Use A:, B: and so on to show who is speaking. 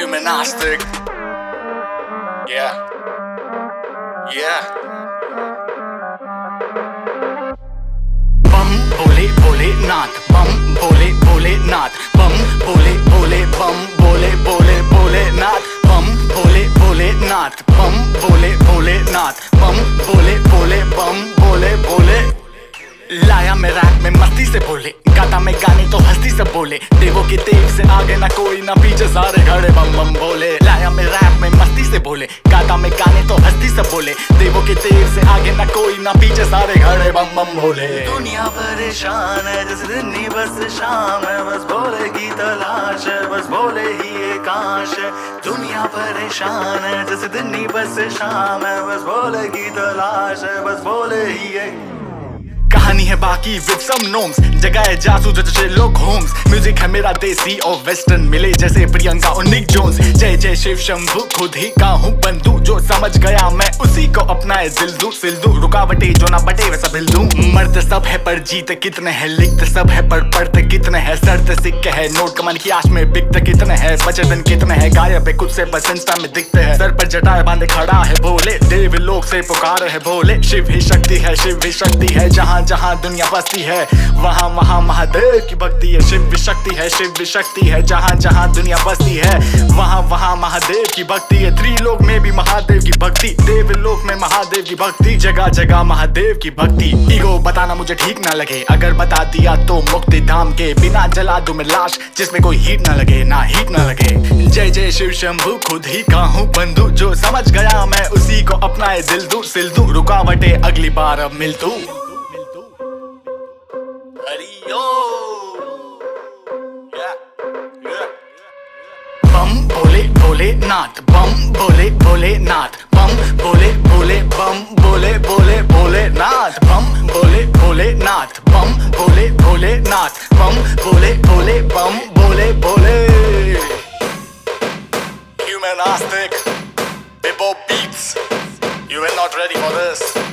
A: Humanistic. Yeah. Yeah. Bum bole bole nath, bum bole bole nath, bum bole bole bum bole bole bole nath, bum bole bole nath, bum bole bole nath, bum bole bole bum bole bole. लाया मैं rap में मस्ती से बोले, गाता मैं गाने तो हस्ती से बोले, देवों के देव से आगे ना कोई ना पीछे सारे खड़े बम बम बोले। लाया मैं रैप में मस्ती से बोले, गाता मैं गाने तो हस्ती से बोले, देवों के देव से आगे ना कोई ना पीछे सारे खड़े बम बम बोले।
B: दुनिया परेशान है जिस दिन ही बस शाम है, बस बोले की तलाश है, बस बोले ही ये काश है। दुनिया परेशान है जिस दिन ही बस शाम है, बस बोले की तलाश है, बस बोले ही ये।
A: कहानी है बाकी विद सम नोम्स, जगह है जासू जैसे लोग होम्स। म्यूजिक है मेरा देसी और वेस्टर्न मिले जैसे प्रियंका और निक जोन्स। जय जय शिव शंभू खुद ही का हूँ बंधु, जो समझ गया मैं उसी को अपनाए दिल दू सिल दू। रुकावटें जो ना बटे वैसा बिल दूं। मर्द सब है पर जीते कितने हैं, लिखते सब है पर पढ़ते कितने हैं। सड़ते सिक्के है नोट कमान की आश में बिकते कितने हैं। बचे दिन कितने हैं गायब है खुद से बस इंस्टा में दिखते हैं। सर पर जटाए बांधे खड़ा है भोले, देव लोग से पुकार है भोले। शिव ही शक्ति है, शिव ही शक्ति है, जहाँ जहाँ दुनिया बसती है वहाँ वहाँ महादेव की भक्ति है। शिव भी शक्ति है, शिव भी शक्ति है, जहाँ जहाँ दुनिया बसती है वहाँ वहाँ महादेव की भक्ति है। त्रिलोक में भी महादेव की भक्ति, देवलोक में महादेव की भक्ति, जगह जगह महादेव की भक्ति। ईगो बताना मुझे ठीक ना लगे, अगर बता दिया तो मुक्ति धाम के बिना जला दूं मैं लाश जिसमें कोई हीट ना लगे, ना हीट ना लगे। जय जय शिव शंभू खुद ही का हूँ बंधु, जो समझ गया मैं उसी को अपनाए दिल दू सिल दू। रुकावटें अगली बार अब मिल तू। बम बोले बोले नाथ, बम बोले बोले नाथ, बम बोले बोले बम बोले बोले बोले नाथ, बम बोले बोले नाथ, बम बोले बोले नाथ, बम बोले बोले बम बोले बोले। Humanistic, Bebo beats. You are not ready for this.